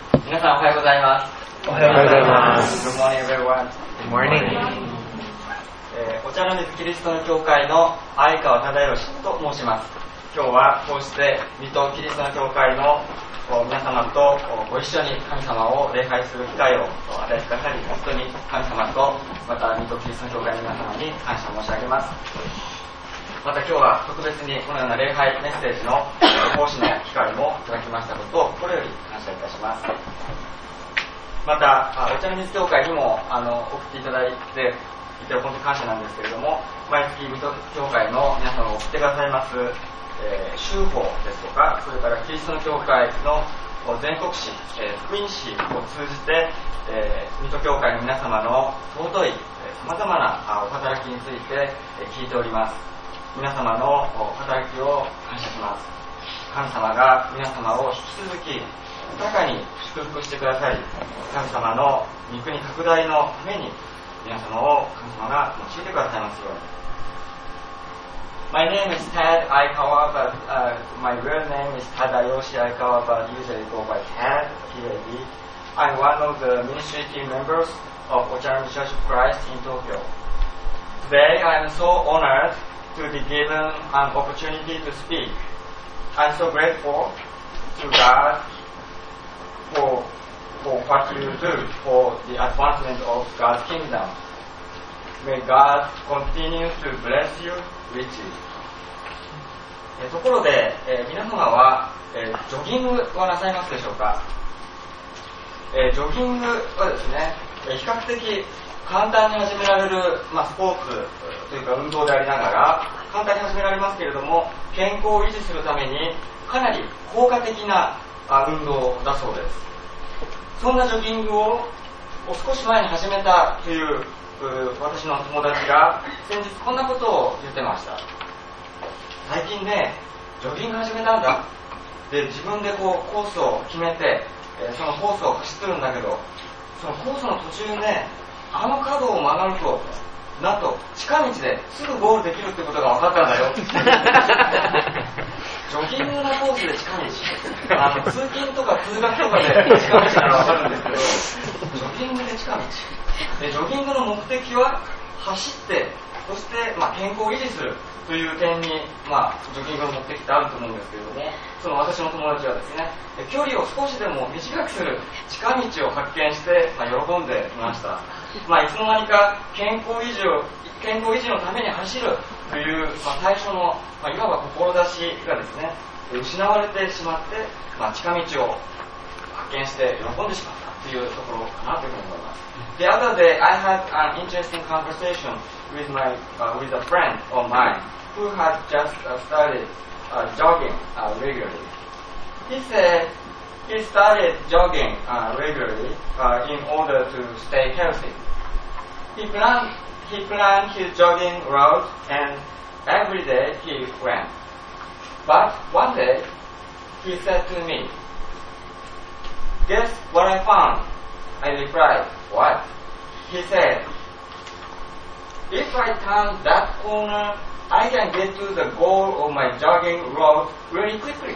皆さんおはようございます。 おはようございます。 Good morning everyone. Good morning. お茶の水キリストの教会の相川忠義と申します。今日はこうして水戸キリストの教会の皆様とご一緒に神様を礼拝する機会を与えてくださり、本当に神様とまた水戸キリストの教会の皆様に感謝申し上げます。また今日は特別にこのような礼拝メッセージの奉仕の機会もいただきましたことを心より感謝いたします。またお茶の水教会にも送っていただいていて本当に感謝なんですけれども、毎月水戸教会の皆様が送ってくださいます週報ですとか、それからキリストの教会の全国誌、福音誌を通じて、水戸教会の皆様の尊いさまざまなお働きについて聞いております。皆様の働きを感謝します。神様が皆様を引き続き豊かに祝福してくださり、神様の御国拡大のために皆様を神様が用いてくださいますように。My name is Ted Aikawa, but my real name is Tadayoshi Aikawa, but usually go by Ted, T-A-D. I'm one of the ministry team members of Ochanomizu Church of Christ in Tokyo. Today I am so honored to be given an opportunity to speak. I'm so grateful to God for what you do for the advancement of God's kingdom. May God continue to bless you richly. ところで、皆様は、ジョギングはなさいますでしょうか。ジョギングはですね、比較的簡単に始められる、スポーツというか運動でありながら簡単に始められますけれども、健康を維持するためにかなり効果的な運動だそうです。そんなジョギングを少し前に始めたという私の友達が先日こんなことを言ってました。最近ね、ジョギング始めたんだ。で、自分でコースを決めて、そのコースを走ってるんだけど、そのコースの途中ね、あの角を曲がると、なんと近道ですぐゴールできるってことが分かったんだよ。ジョギングのコースで近道。通勤とか通学とかで近道なら分かるんですけど、ジョギングで近道。で、ジョギングの目的は走って、そして、健康を維持するという点に、ジョギングの目的ってあると思うんですけれども、その私の友達はですね、距離を少しでも短くする近道を発見して、喜んでいました。いつの間にか健康維持のために走るという、最初の、いわば志がですね、失われてしまって、近道を発見して喜んでしまったというところかなというふうに思います。The other day I had an interesting conversation with a friend of mine who had just started jogging regularly. He said he started jogging regularly in order to stay healthy. He planned his jogging route and every day he went. But one day he said to me, "Guess what I found?" I replied, "What?" He said, "If I turn that corner, I can get to the goal of my jogging route really quickly."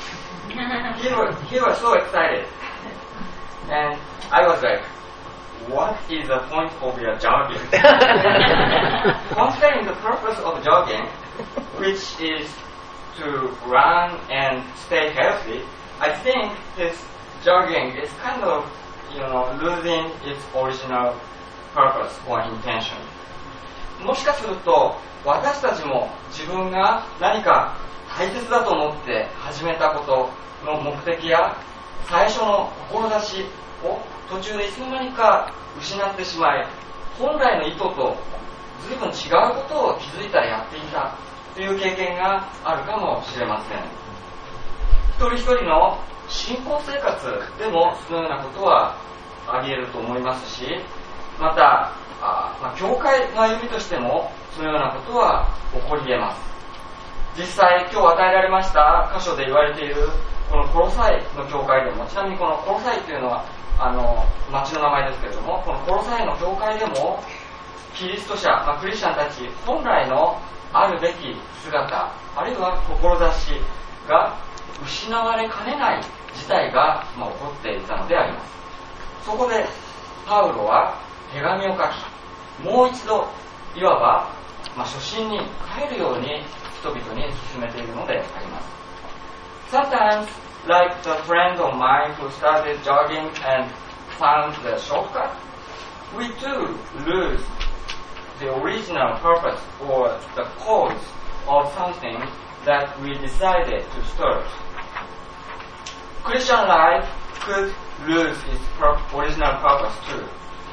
He was so excited. And I was like, what is the point of your jogging? Considering the purpose of jogging, which is to run and stay healthy, I think this jogging is kind of, losing its original purpose or intention. もしかすると私たちも自分が何か大切だと思って始めたことの目的や最初の志を途中でいつの間にか失ってしまい、本来の意図と随分違うことを気づいたらやっていたという経験があるかもしれません。一人一人の信仰生活でもそのようなことはあり得ると思いますし、また教会の歩みとしてもそのようなことは起こり得ます。実際今日与えられました箇所で言われているこのコロサイの教会でも、ちなみにこのコロサイというのは町の名前ですけれども、このコロサイの教会でもキリスト者、クリスチャンたち本来のあるべき姿、あるいは志が失われかねない事態が、起こっていたのであります。そこでパウロは手紙を書き、もう一度いわば、初心に帰るように人々に進めているのであります。Sometimes, like the friend of mine who started jogging and found the shortcut, we too lose the original purpose or the cause of something that we decided to start. Christian life could lose its original purpose too.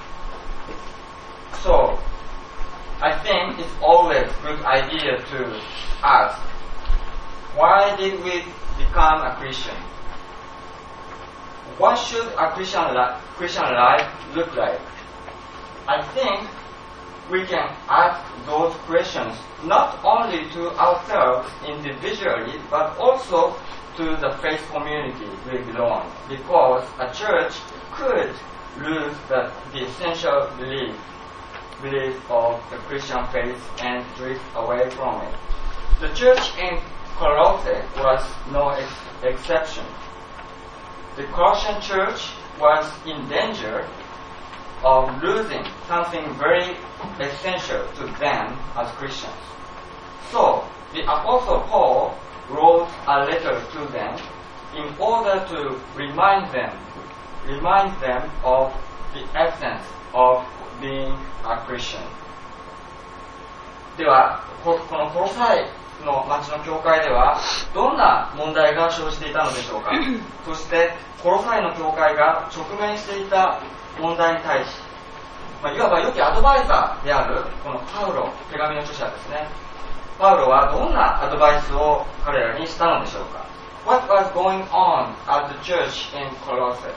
So, I think it's always a good idea to ask, why did we become a Christian? What should a Christian life look like? I think we can ask those questions not only to ourselves individually, but also to the faith community we belong, because a church could lose the essential belief of the Christian faith and drift away from it. The church in Colossae was no exception. The Colossian church was in danger of losing something very essential to them as Christians. So, the Apostle Paul wrote a letter to them in order to remind them of the essence of being a Christian. では、このコロサイの町の教会ではどんな問題が生じていたのでしょうか。そしてコロサイの教会が直面していた問題に対し、いわば良きアドバイザーであるこのパウロ、手紙の著者ですね。パウロはどんなアドバイスを彼らにしたのでしょうか。What was going on at the church in Colossae?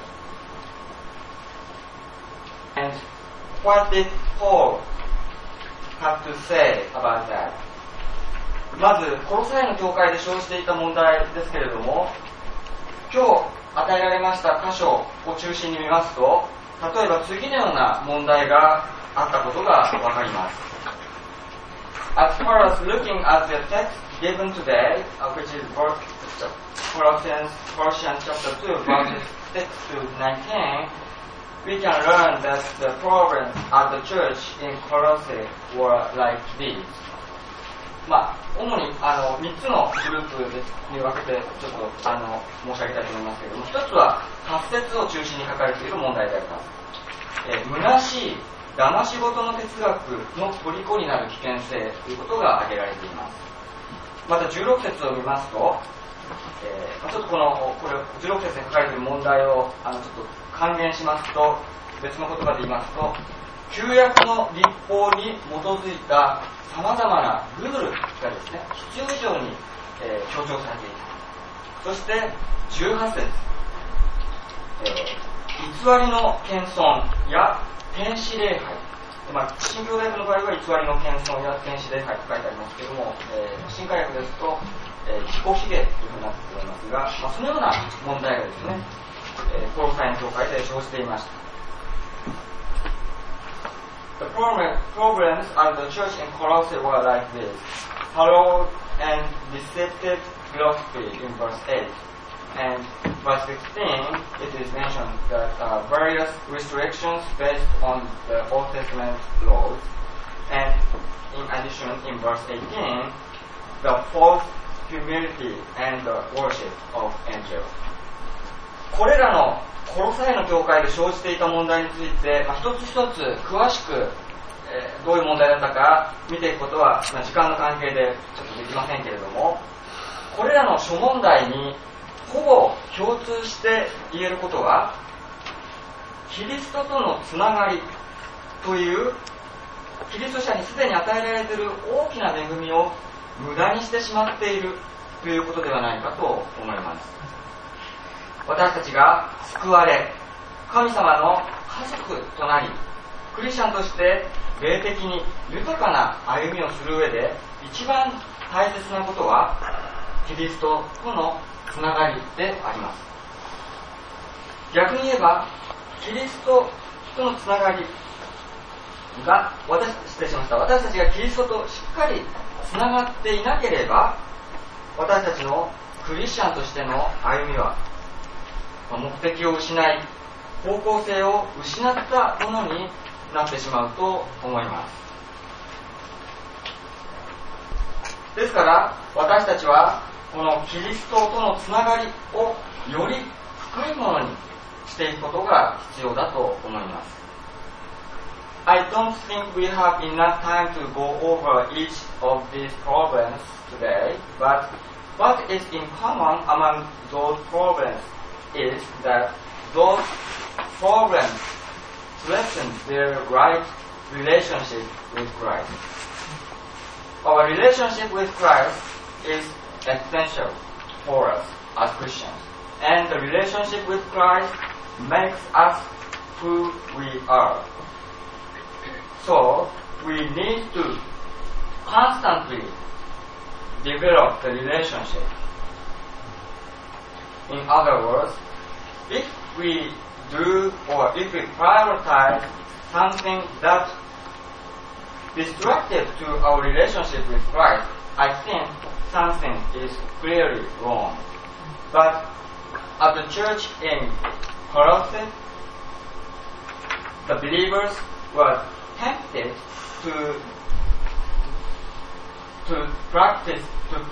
And what did Paul have to say about that? まず、コロサイの教会で生じていた問題ですけれども、今日与えられました箇所を中心に見ますと、例えば次のような問題があったことがわかります。As far as looking at the text given today, which is Colossians chapter 2, verses 6 to 19, we can learn that the problems at the church in Colossae were like these. 主に3つのグループに分けてちょっと申し上げたいと思いますけれども、一つは8節を中心に書かれている問題であります。虚しい騙し事の哲学の虜になる危険性ということが挙げられています。また16節を見ますと、ちょっとこれ16節に書かれている問題をちょっと還元しますと、別の言葉で言いますと、旧約の律法に基づいたさまざまなルールがですね、必要以上に、強調されていた。そして18節、偽りの謙遜や天使礼拝、新教大学の場合は偽りの謙遜や天使礼拝と書いてありますけれども、新海訳ですと、自己卑下というふうになっておりますが、そのような問題がですね、コロサイの教会で生じていました。The problems at the church in Colossae were like this: hallowed and deceptive philosophy in verse 8, and verse 16 it is mentioned that various restrictions based on the Old Testament laws, and in addition in verse 18 the false humility and the worship of angels. これらのコロサイの教会で生じていた問題について、一つ一つ詳しく、どういう問題だったか見ていくことは、時間の関係でちょっとできませんけれども、これらの諸問題にほぼ共通して言えることは、キリストとのつながりというキリスト者にすでに与えられている大きな恵みを無駄にしてしまっているということではないかと思います。私たちが救われ、神様の家族となり、クリスチャンとして霊的に豊かな歩みをする上で一番大切なことはキリストとのつながりであります。逆に言えばキリストとのつながりが私たちがキリストとしっかりつながっていなければ、私たちのクリスチャンとしての歩みは目的を失い、方向性を失ったものになってしまうと思います。ですから私たちはこのキリストとのつながりをより深いものにしていくことが必要だと思います。I don't think we have enough time to go over each of these problems today, but what is in common among those problems is that those problems threaten their right relationship with Christ. Our relationship with Christ is essential for us as Christians, and the relationship with Christ makes us who we are. So, we need to constantly develop the relationship. In other words, if we do or if we prioritize something that destructive to our relationship with Christ, I think something is clearly wrong. But at the church in Colossae, the believers were tempted to practice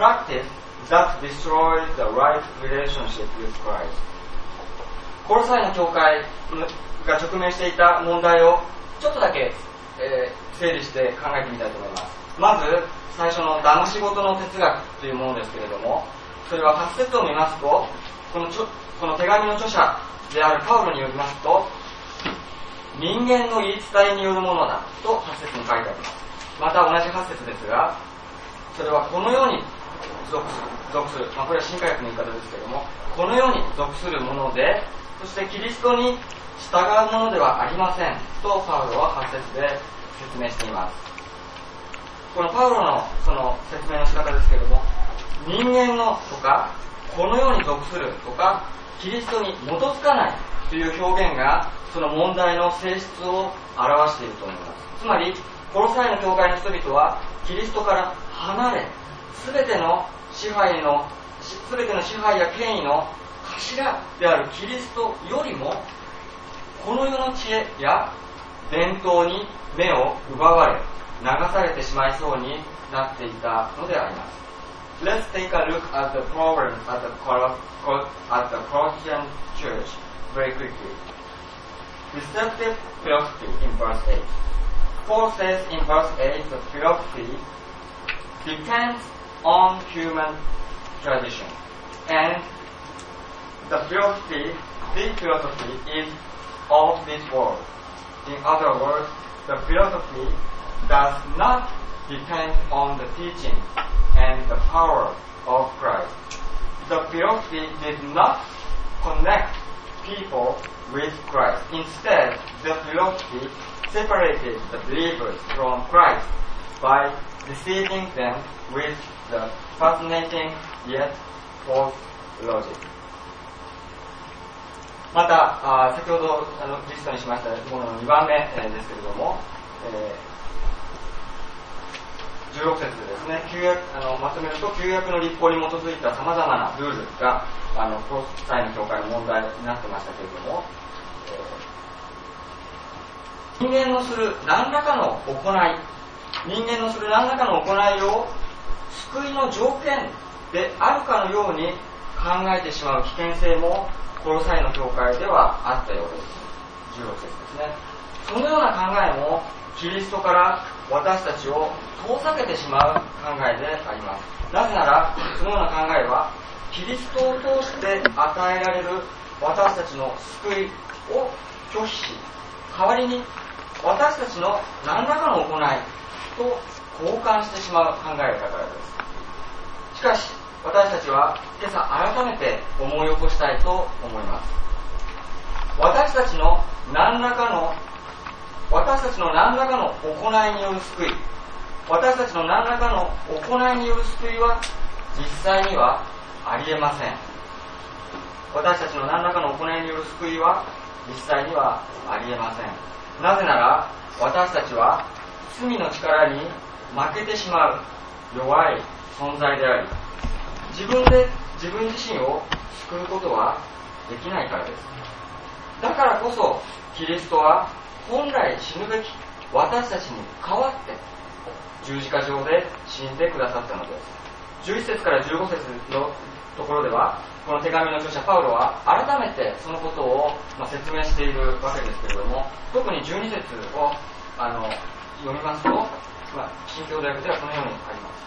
that destroys the right relationship with Christ. コロサイの教会が直面していた問題をちょっとだけ、整理して考えてみたいと思います。まず最初の騙し事の哲学というものですけれども、それは8節を見ますと、この手紙の著者であるパウロによりますと、人間の言い伝えによるものだと8節に書いてあります。また同じ8節ですが、それはこのように属する、これは新科学の言い方ですけれども、このように属するもので、そしてキリストに従うものではありませんとパウロは8節で説明しています。このパウロのその説明の仕方ですけれども、人間のとかこのように属するとかキリストに基づかないという表現がその問題の性質を表していると思います。つまりコロサイの教会の人々はキリストから離れ、全ての支配や権威の頭であるキリストよりもこの世の知恵や伝統に目を奪われ流されてしまいそうになっていたのであります。Let's take a look at the problems at the Colossian church very quickly. Deceptive philosophy in verse 8. Paul says in verse 8 that philosophy depends on human tradition, and the philosophy is of this world. In other words, the philosophy does not depend on the teaching and the power of Christ. The philosophy did not connect people with Christ. Instead, the philosophy separated the believers from Christ by deceiving them with the fascinating yet false logic. また先ほどリストにしましたものの2番目ですけれども、16節ですね、まとめると旧約の立法に基づいたさまざまなルールがコロサイの教会の問題になってましたけれども、人間のする何らかの行いを救いの条件であるかのように考えてしまう危険性もコロサイの教会ではあったようです。16節ですね。そのような考えもキリストから私たちを遠ざけてしまう考えであります。なぜならそのような考えはキリストを通して与えられる私たちの救いを拒否し、代わりに私たちの何らかの行いと交換してしまう考えだからです。しかし私たちは今朝改めて思い起こしたいと思います。私たちの何らかの行いによる救い、私たちの何らかの行いによる救いは実際にはありえません。私たちの何らかの行いによる救いは実際にはありえません。なぜなら私たちは罪の力に負けてしまう弱い存在であり、自分自身を救うことはできないからです。だからこそキリストは本来死ぬべき私たちに代わって十字架上で死んでくださったのです。11節から15節のところでは、この手紙の著者パウロは改めてそのことを説明しているわけですけれども、特に12節を読みますと、新共同訳ではこのようにあります。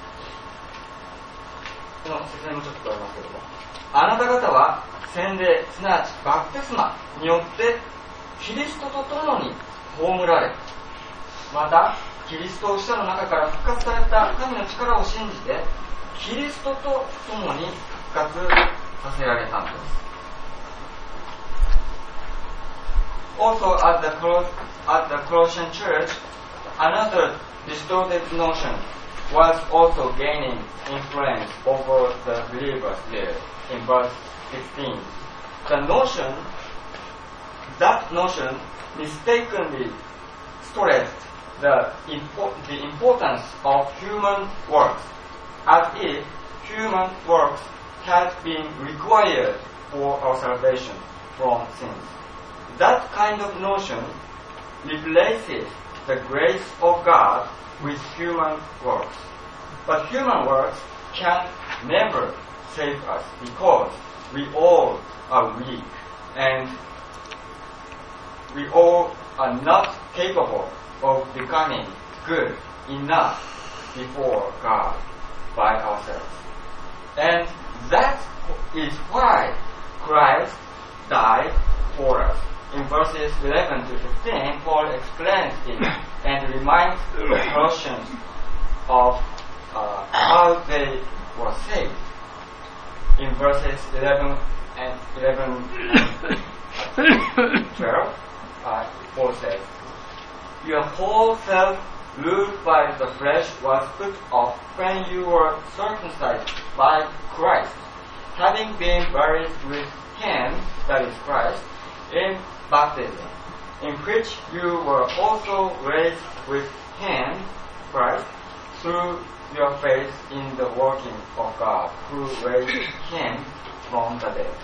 この説明もちょっとありますけれども、あなた方は洗礼、すなわちバプテスマによってキリストと共に葬られ、またキリストを死者の中から復活された神の力を信じてキリストと共に復活させられたんです。 Also at the Colossian church, another distorted notion was also gaining influence over the believers there in verse 16. That notion mistakenly stressed the importance of human works, as if human works had been required for our salvation from sins. That kind of notion replaces the grace of God with human works. But human works can never save us because we all are weak and we all are not capable of becoming good enough before God by ourselves. And that is why Christ died for us. In verses 11 to 15, Paul explains it and reminds the Colossians of how they were saved. In verses 11 and 12, Paul says, your whole self, ruled by the flesh, was put off when you were circumcised by Christ, having been buried with him, that is Christ, in baptism, in which you were also raised with him, Christ, through your faith in the working of God, who raised him from the dead.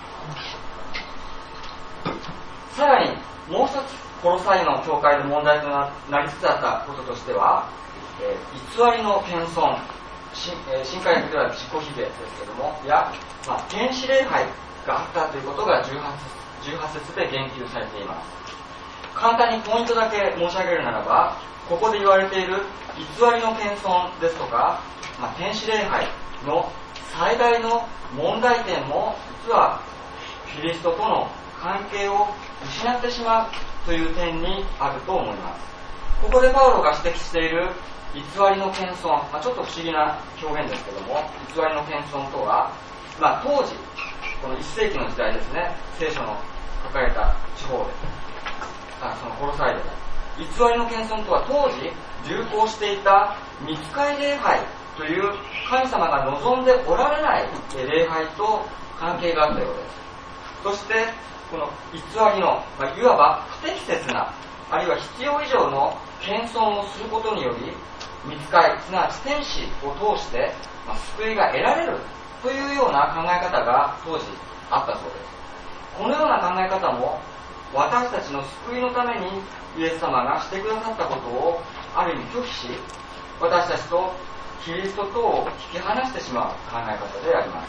さらにもう一つコロサイの教会で問題となりつつあったこととしては、偽りの謙遜、新海訳では自己卑下ですけれども、天使礼拝があったということが18節で言及されています。簡単にポイントだけ申し上げるならば、ここで言われている偽りの謙遜ですとか、天使礼拝の最大の問題点も実はキリストとの関係を失ってしまうという点にあると思います。ここでパウロが指摘している偽りの謙遜、ちょっと不思議な表現ですけども、偽りの謙遜とは、当時この1世紀の時代ですね、聖書の書かれた地方で、そのコロサイで偽りの謙遜とは当時流行していた御使い礼拝という神様が望んでおられない礼拝と関係があったようです。そしてこの偽りの、いわば不適切な、あるいは必要以上の謙遜をすることにより、御使い、すなわち天使を通して、救いが得られるというような考え方が当時あったそうです。このような考え方も私たちの救いのためにイエス様がしてくださったことをある意味拒否し、私たちとキリストとを引き離してしまう考え方であります。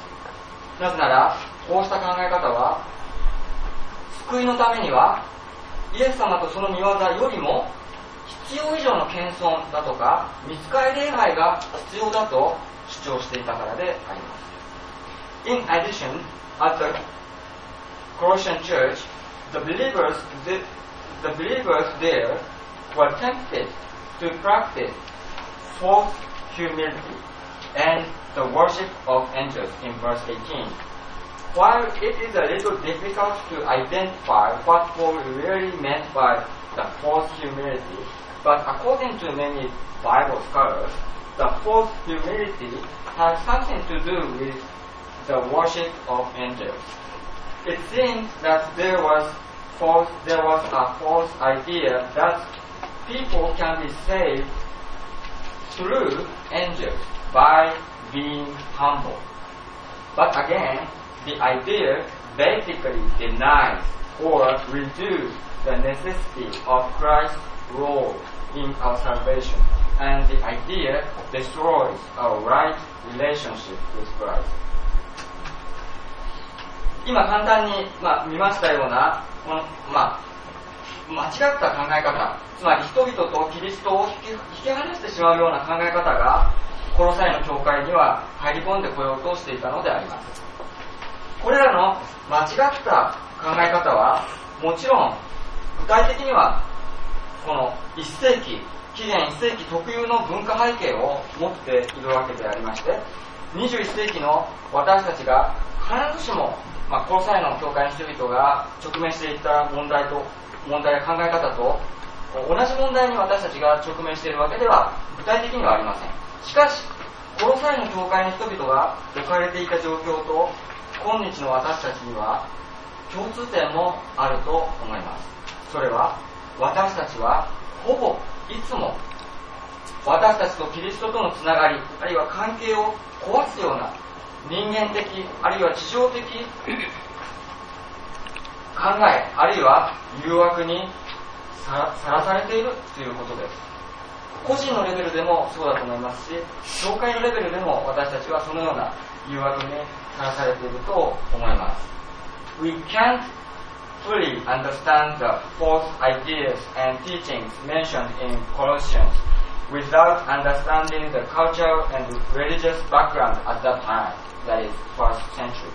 なぜならこうした考え方は、救いのためにはイエス様とその御業よりも必要以上の謙遜だとか御使い礼拝が必要だと主張していたからであります。In addition, at the Colossian church, the believers there were tempted to practice false humility and the worship of angels in verse 18. While it is a little difficult to identify what Paul really meant by the false humility, but according to many Bible scholars, the false humility has something to do with the worship of angels. It seems that there was a false idea that people can be saved through angels by being humble. But again, the idea basically denies or reduces the necessity of Christ's role in our salvation, and the idea destroys our right relationship with Christ. 今簡単に、見ましたようなこの、間違った考え方、つまり人々とキリストを引き離してしまうような考え方がコロサイの教会には入り込んでこようとしていたのであります。これらの間違った考え方はもちろん具体的にはこの1世紀、紀元1世紀特有の文化背景を持っているわけでありまして、21世紀の私たちが必ずしも、コロサイの教会の人々が直面していた問題や考え方と同じ問題に私たちが直面しているわけでは具体的にはありません。しかしコロサイの教会の人々が置かれていた状況と今日の私たちには共通点もあると思います。それは私たちはほぼいつも私たちとキリストとのつながり、あるいは関係を壊すような人間的あるいは地上的考え、あるいは誘惑にさらされているということです。個人のレベルでもそうだと思いますし、教会のレベルでも私たちはそのような誘惑にさらされていると思います。We can't fully understand the false ideas and teachings mentioned in Colossians without understanding the cultural and religious background at that time, that is, first century.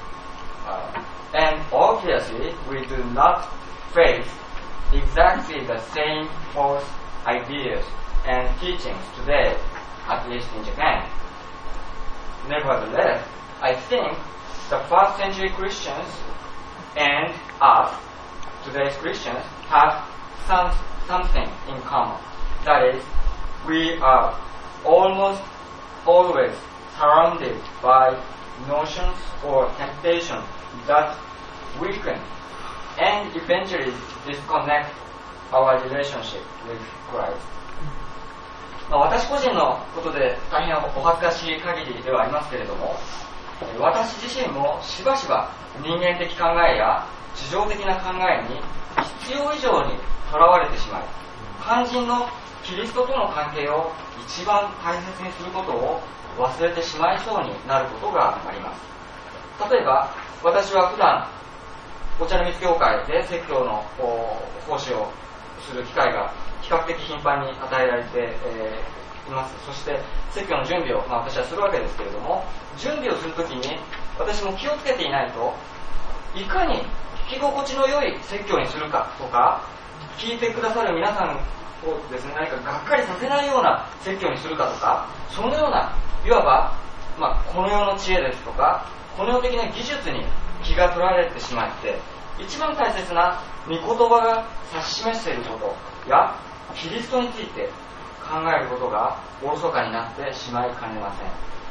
And obviously, we do not face exactly the same false ideas and teachings today, at least in Japan. Nevertheless, I think the first century Christians and us, today's Christians, have something in common. That is, we are almost always surrounded by notions or temptations that weaken and eventually disconnect our relationship with Christ. 私個人のことで大変お恥ずかしい限りではありますけれども、私自身もしばしば人間的考えや地上的な考えに必要以上にとらわれてしまい、肝心のキリストとの関係を一番大切にすることを忘れてしまいそうになることがあります。例えば私は普段お茶の水教会で説教の奉仕をする機会が比較的頻繁に与えられて、います。そして説教の準備を、私はするわけですけれども、準備をするときに私も気をつけていないと、いかに聞き心地の良い説教にするかとか、聞いてくださる皆さんをですね、何かがっかりさせないような説教にするかとか、そのようないわば、この世の知恵ですとかこの世的な技術に気が取られてしまって、一番大切な御言葉が指し示していることやキリストについて考えることがおろそかになってしまいかねません。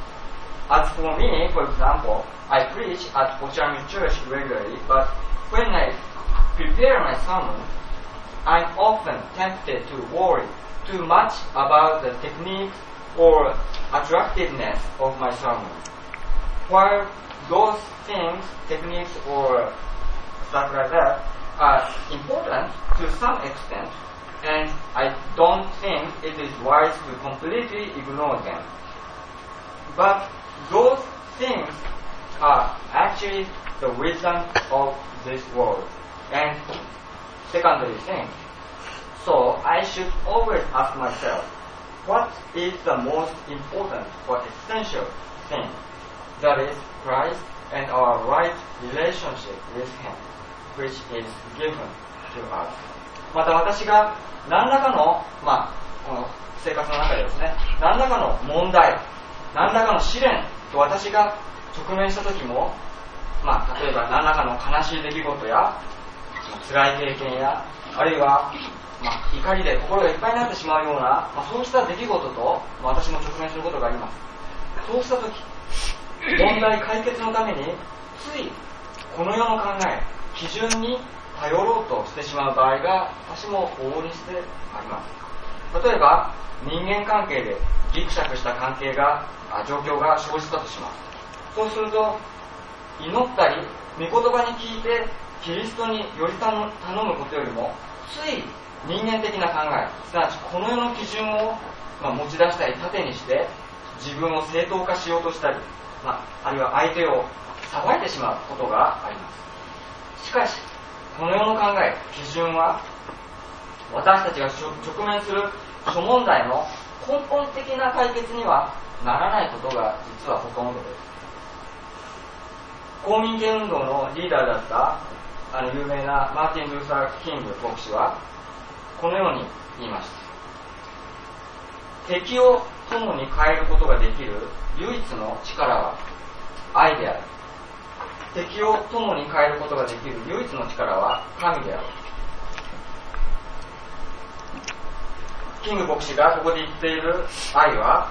As for me, for example, I preach at Ochami Church regularly, but when I prepare my sermon, I'm often tempted to worry too much about the techniques or attractiveness of my sermon. While those things, techniques or stuff like that, are important to some extent, and I don't think it is wise to completely ignore them. But those things are actually the wisdom of this world, and secondary things. So I should always ask myself, what is the most important or essential thing? That is Christ and our right relationship with Him, which is given to us. また私が何らかの、この生活の中でですね、何らかの問題、何らかの試練と私が直面した時も、例えば何らかの悲しい出来事や辛い経験や、あるいは、怒りで心がいっぱいになってしまうような、そうした出来事と私も直面することがあります。そうした時、問題解決のためについこの世の考え、基準に頼ろうとしてしまう場合が私も往々にしてあります。例えば人間関係でギクシャクした状況が生じたとします。そうすると祈ったり御言葉に聞いてキリストにより頼むことよりも、つい人間的な考え、すなわちこの世の基準を持ち出したり盾にして自分を正当化しようとしたり、あるいは相手を裁いてしまうことがあります。しかしこの世の考え、基準は私たちが直面する諸問題の根本的な解決にはならないことが実はほとんどです。公民権運動のリーダーだった有名なマーティン・ルーサー・キング牧師はこのように言いました。敵を友に変えることができる唯一の力は愛である。敵を友に変えることができる唯一の力は神である。キング牧師がここで言っている愛は、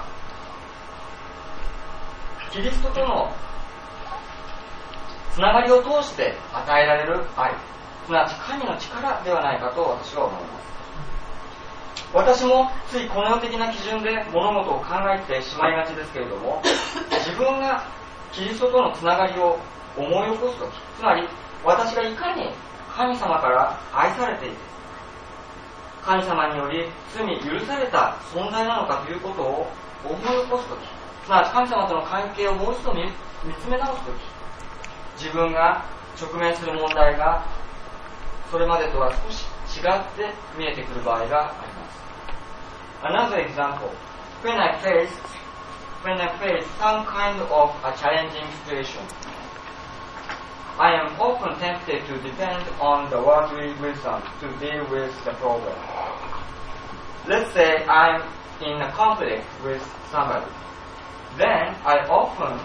キリストとのつながりを通して与えられる愛、すなわち神の力ではないかと私は思います。私もついこの世的な基準で物事を考えてしまいがちですけれども、自分がキリストとのつながりを思い起こすとき、つまり私がいかに神様から愛されていて、神様により罪許された存在なのかということを思い起こすとき、すなわち神様との関係をもう一度見つめ直すとき、自分が直面する問題がそれまでとは少し違って見えてくる場合があります。Another example, when I face some kind of a challenging situation, I am often tempted to depend on the worldly wisdom to deal with the problem. Let's say I'm in a conflict with somebody. Then often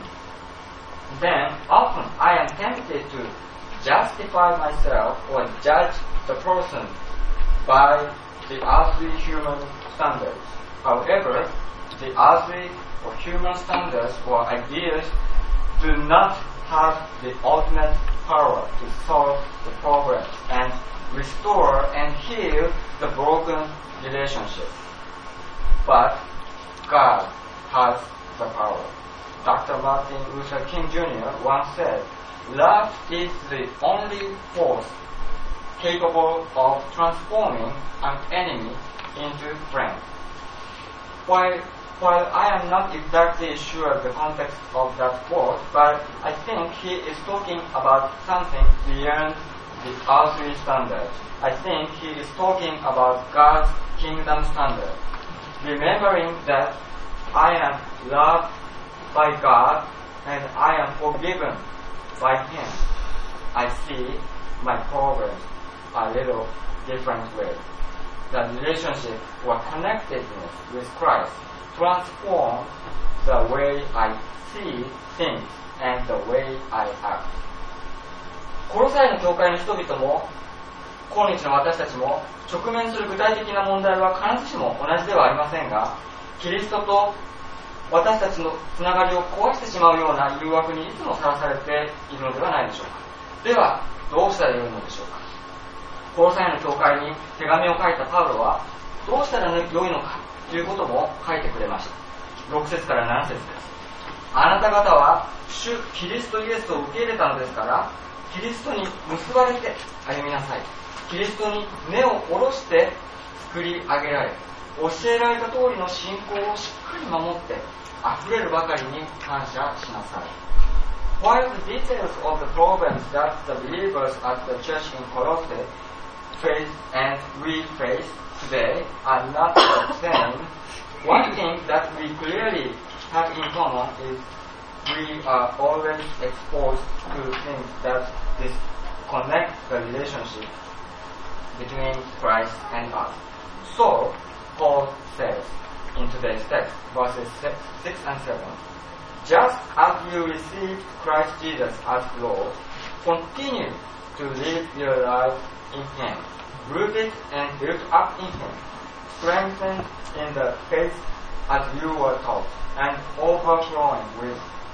I am tempted to justify myself or judge the person by the earthly human standards. However, the earthly or human standards or ideas do not have the ultimate power to solve the problem and restore and heal the broken relationship. But God has the power. Dr. Martin Luther King Jr. once said, "Love is the only force capable of transforming an enemy into friend." While I am not exactly sure of the context of that quote, but I think he is talking about something beyond the earthly standard. I think he is talking about God's kingdom standard. Remembering that I am loved by God and I am forgiven by Him, I see my problems a little different way. The relationship or connectedness with Christ transforms the way I see things and the way I act. コロサイの教会の人々も今日の私たちも直面する具体的な問題は必ずしも同じではありませんが、キリストと私たちのつながりを壊してしまうような誘惑にいつもさらされているのではないでしょうか。ではどうしたらよいのでしょうか。コロサイの教会に手紙を書いたパウロはどうしたらよいのかということも書いてくれました。6節から7節です。あなた方は主キリストイエスを受け入れたのですから、キリストに結ばれて歩みなさい。キリストに根を下ろして作り上げられ、教えられた通りの信仰をしっかり守って溢れるばかりに感謝しなさい。While the details of the problems that the believers at the church in Colossae face and we face today are not the same, one thing that we clearly have in common is we are always exposed to things that disconnect the relationship between Christ and us. So, Paul says in today's text, verses 6 and 7, just as you received Christ Jesus as Lord, continue to live your life in Him, rooted and built up in Him, strengthened in the faith as you were taught, and overflowing with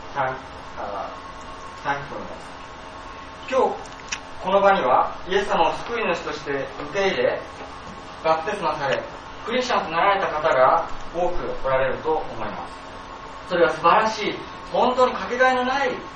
thankfulness. 今日この場にはイエス様を救い主として受け入れ、バプテスマされ、クリスチャンとなられた方が多くおられると思います。それは素晴らしい、本当にかけがえのない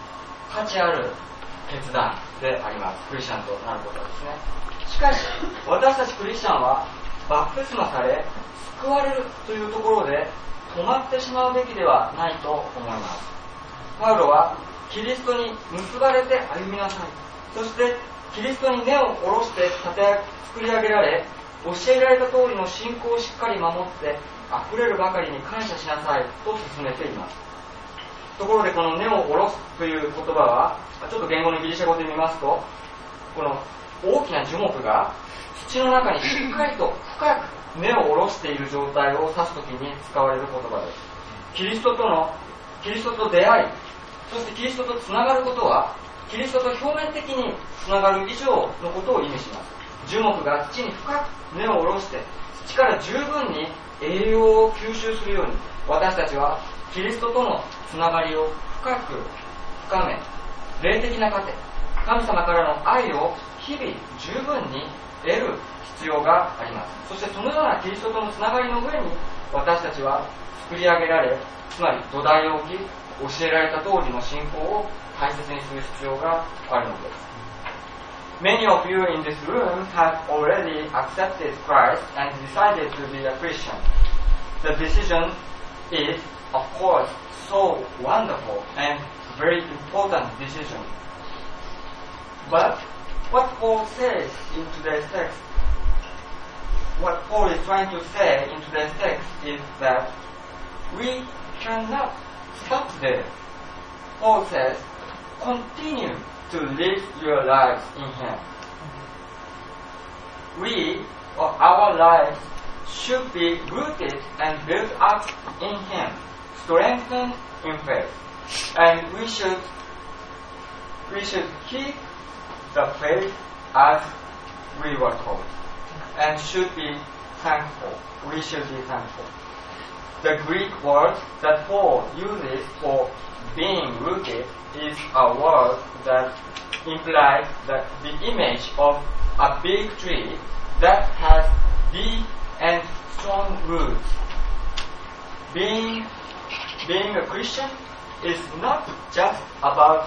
価値ある決断であります。クリスチャンとなることですね。しかし私たちクリスチャンはバプテスマされ救われるというところで止まってしまうべきではないと思います。パウロはキリストに結ばれて歩みなさい、そしてキリストに根を下ろして作り上げられ、教えられた通りの信仰をしっかり守って溢れるばかりに感謝しなさいと進めています。ところでこの根を下ろすという言葉はちょっと言語のギリシャ語で見ますと、この大きな樹木が土の中にしっかりと深く根を下ろしている状態を指すときに使われる言葉です。キリストと出会い、そしてキリストとつながることはキリストと表面的につながる以上のことを意味します。樹木が土に深く根を下ろして土から十分に栄養を吸収するように、私たちはキリストとのつながりを深く深め、霊的な糧、神様からの愛を日々十分に得る必要があります。そしてそのようなキリストとのつながりの上に私たちは作り上げられ、つまり土台を置き、教えられた通りの信仰を大切にする必要があるのです。Many of you in this room have already accepted Christ and decided to be a Christian. The decision is, of course, so wonderful and very important decision. But what Paul says in today's text, what Paul is trying to say in today's text is that we cannot stop there. Paul says, continue to live your lives in Him. Our lives should be rooted and built up in Him, strengthened in faith. And we should keep the faith as we were told, and should be thankful. We should be thankful. The Greek word that Paul uses for being rooted is a word that implies that the image of a big tree that has deep and strong roots. Being a Christian is not just about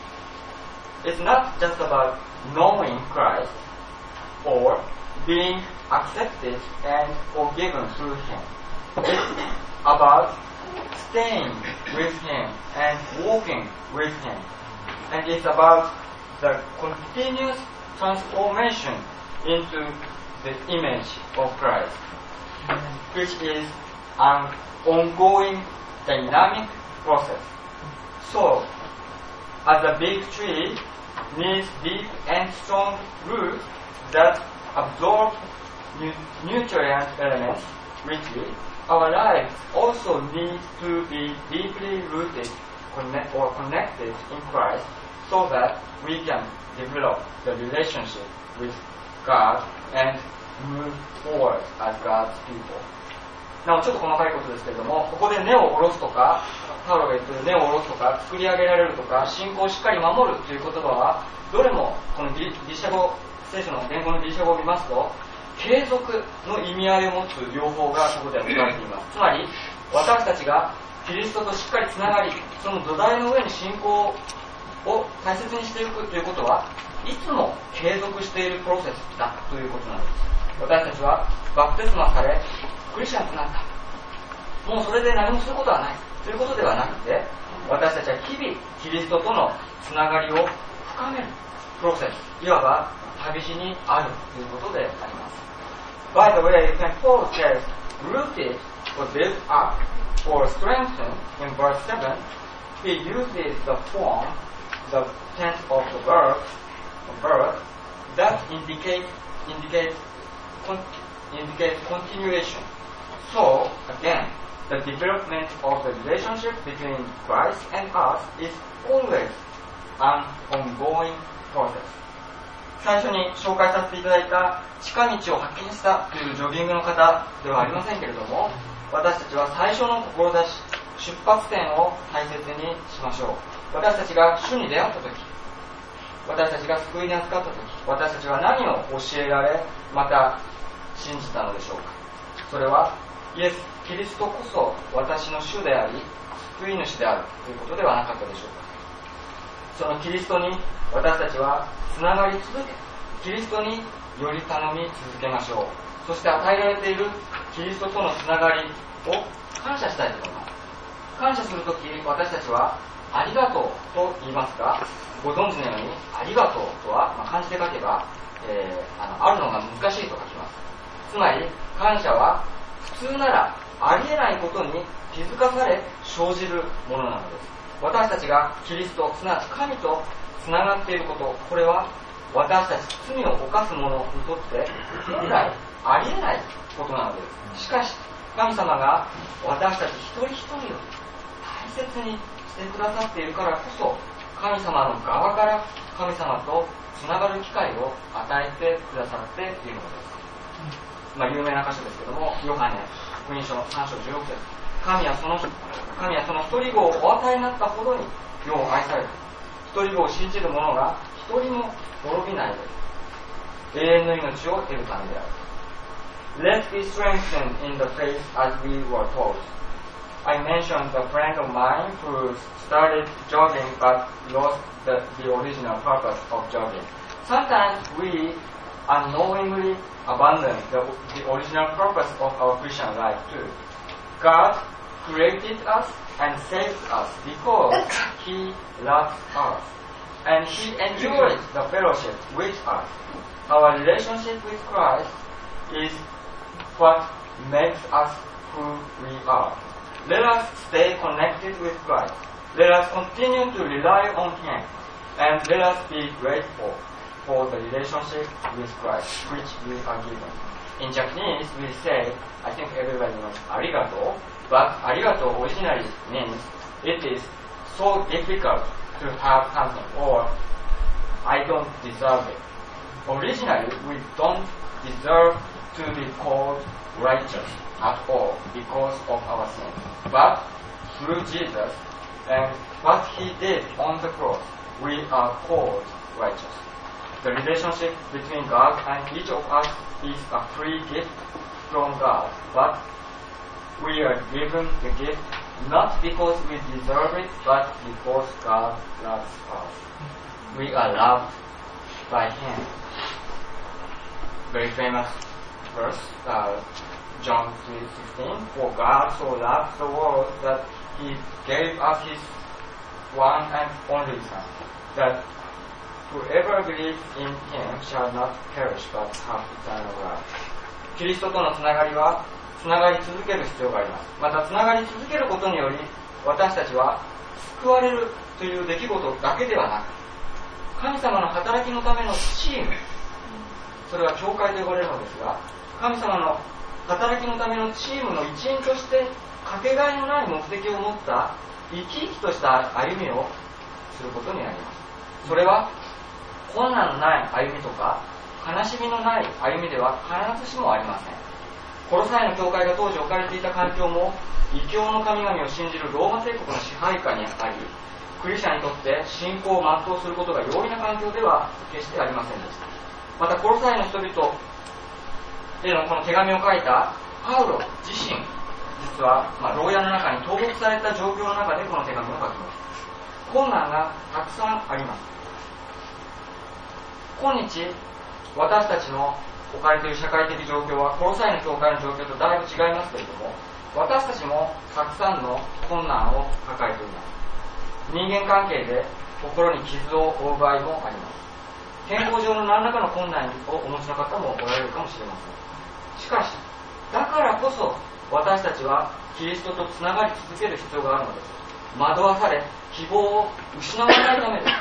knowing Christ or being accepted and forgiven through Him. It's about staying with Him and walking with Him. And it's about the continuous transformation into the image of Christ, which is an ongoing dynamic process. So, as a big tree needs deep and strong roots that absorb nutrient elements richly, our lives also need to be deeply rooted or connected in Christ so that we can develop the relationship with God and move forward as God's people. なおちょっと細かいことですけれども、ここで根を下ろすとか、パウロが言っている根を下ろすとか、作り上げられるとか、信仰をしっかり守るという言葉は、どれもこのギリシャ語、聖書の言語のギリシャ語を見ますと、継続の意味合いを持つ両方がここで言われています。つまり、私たちがキリストとしっかりつながり、その土台の上に信仰を大切にしていくということは、いつも継続しているプロセスだということなんです。私たちはバプテスマされ、クリスチャンとなった。もうそれで何もすることはないということではなくて、私たちは日々キリストとのつながりを深めるプロセス、いわば旅路にあるということであります。By the way, when Paul says rooted or built up or strengthened in verse 7, he uses the form, the tense of the verb that indicates continuation. So, again, the development of the relationship between Christ and us is always an ongoing process. 最初に紹介させていただいた近道を発見したというジョギングの方ではありませんけれども、私たちは最初の志、出発点を大切にしましょう。私たちが主に出会ったとき、私たちが救いに扱ったとき、私たちは何を教えられ、また信じたのでしょうか。それはイエス・キリストこそ私の主であり救い主であるということではなかったでしょうか。 そのキリストに私たちはつながり続け、キリストにより頼み続けましょう。そして与えられているキリストとのつながりを感謝したいと思います。感謝するとき、私たちはありがとうと言いますが、ご存知のようにありがとうとは、漢字で書けば、あるのが難しいと書きます。つまり感謝は普通ならありえないことに気づかされ生じるものなのです。私たちがキリスト、すなわち神とつながっていること、これは私たち罪を犯す者にとって本来ありえないことなのです。しかし神様が私たち一人一人を大切にしてくださっているからこそ、神様の側から神様とつながる機会を与えてくださっているのです。有名な箇所ですけども、ヨハネ福音書の3章16節、神はその一人子をお与えになったほどに世を愛される。一人子を信じる者が一人も滅びないで永遠の命を得るためである。Let's be strengthened in the faith as we were taught. I mentioned a friend of mine who started jogging but lost the original purpose of jogging. Sometimes we unknowingly abandon the original purpose of our Christian life too. God created us and saved us because He loves us, and He enjoys the fellowship with us. Our relationship with Christ is what makes us who we are. Let us stay connected with Christ. Let us continue to rely on Him, and let us be grateful for the relationship with Christ which we are given. In Japanese, we say, I think everybody knows arigato, but arigato originally means it is so difficult to have something, or I don't deserve it. Originally, we don't deserve to be called righteous at all because of our sins. But through Jesus and what He did on the cross, we are called righteous. The relationship between God and each of us is a free gift from God, but we are given the gift not because we deserve it, but because God loves us. We are loved by Him. Very famous verse, John 3:16. For God so loved the world that He gave us His one and only Son, that whoever believes in Him shall not perish but have eternal life. キリストとのつながりはつながり続ける必要があります。またつながり続けることにより、私たちは救われるという出来事だけではなく、神様の働きのためのチーム、それは教会と呼ばれるのですが、神様の働きのためのチームの一員としてかけがえのない目的を持った生き生きとした歩みをすることになります。それは困難のない歩みとか悲しみのない歩みでは必ずしもありません。コロサイの教会が当時置かれていた環境も異教の神々を信じるローマ帝国の支配下にあり、クリスチャンにとって信仰を全うすることが容易な環境では決してありませんでした。またコロサイの人々へのこの手紙を書いたパウロ自身、実は牢屋の中に投獄された状況の中でこの手紙を書きます。困難がたくさんあります。今日私たちの置かれている社会的状況はコロサイの教会の状況とだいぶ違いますけれども、私たちもたくさんの困難を抱えています。人間関係で心に傷を負う場合もあります。健康上の何らかの困難をお持ちの方もおられるかもしれません。しかしだからこそ私たちはキリストとつながり続ける必要があるのです。惑わされ希望を失わないためです。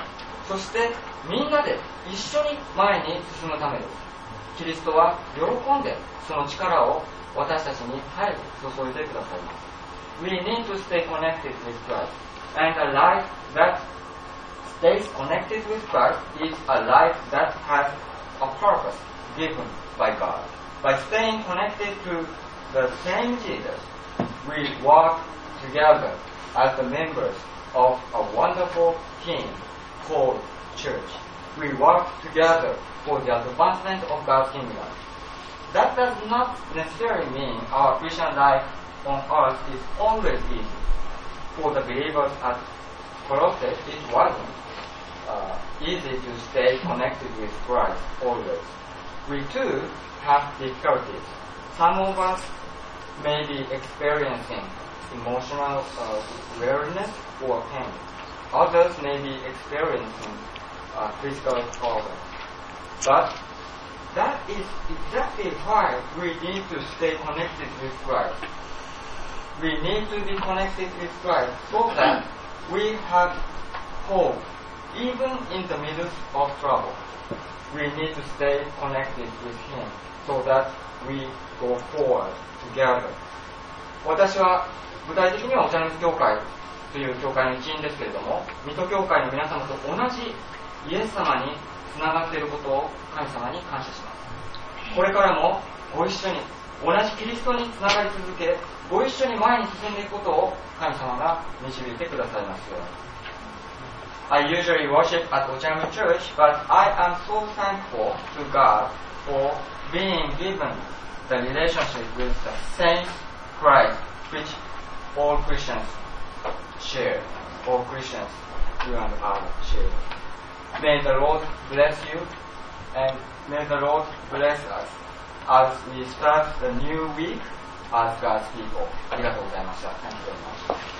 そしてみんなで一緒に前に進むためです。キリストは喜んでその力を私たちに早く注いでくださいます。We need to stay connected with Christ, and a life that stays connected with Christ is a life that has a purpose given by God. By staying connected to the same Jesus, we walk together as the members of a wonderful team called church. We work together for the advancement of God's kingdom. That does not necessarily mean our Christian life on earth is always easy. For the believers at Colossae, it wasn't. easy to stay connected with Christ always. We too have difficulties. Some of us may be experiencing emotional weariness or pain. Others may be experiencing physical problems. But that is exactly why we need to stay connected with Christ. We need to be connected with Christ so that we have hope even in the middle of trouble. We need to stay connected with Him so that we go forward together. 私は具体的にはお茶の水教会という教会の一員ですけれども、水戸教会の皆様と同じイエス様につながっていることを神様に感謝します。これからもご一緒に同じキリストにつながり続け、ご一緒に前に進んでいくことを神様が導いてくださいますように。I usually worship at Ochamu Church, but I am so thankful to God for being given the relationship with the same Christ which all Christians share, all Christians, you and I share. May the Lord bless you, and may the Lord bless us as we start the new week as God's people. ありがとうございました。Thank you very much.